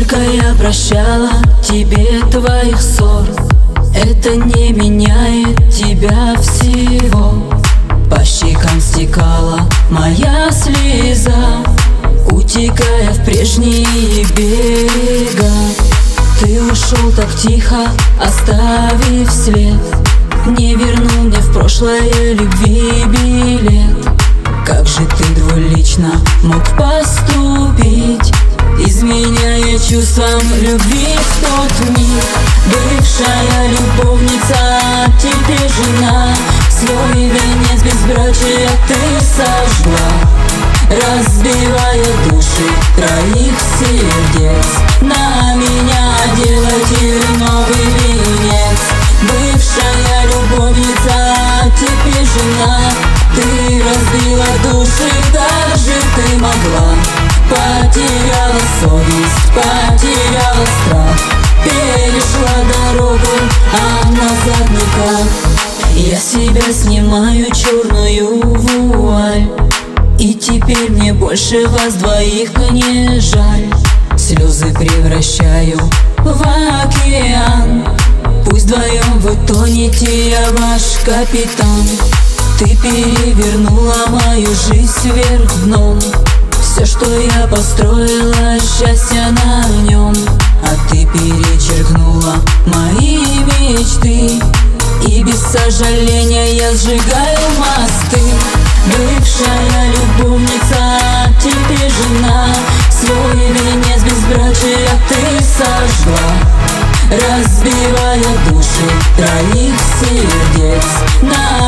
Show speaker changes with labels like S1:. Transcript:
S1: Сколько я прощала тебе твоих ссор, это не меняет тебя всего. По щекам стекала моя слеза, утекая в прежние берега. Ты ушел так тихо, оставив след, не вернул мне в прошлое любви билет. Как же ты двулично мог поступить, изменяя чувствам любви в тот миг? Бывшая любовница, теперь жена, свой венец безбрачия ты сожгла, разбивая души троих сердец. На меня делайте новый венец. Бывшая любовница, теперь жена, ты разбила души, как же ты могла? Потеряла совесть, потеряла страх, перешла дорогу, а назад никак. Я с себя снимаю черную вуаль, и теперь мне больше вас двоих не жаль. Слезы превращаю в океан, пусть вдвоем вы тонете, я ваш капитан. Ты перевернула мою жизнь вверх дном, все, что я построила, счастье на нем. А ты перечеркнула мои мечты, и без сожаления я сжигаю мосты. Бывшая любовница, теперь жена, свой венец безбрачия ты сожгла, разбивая души троих сердец. На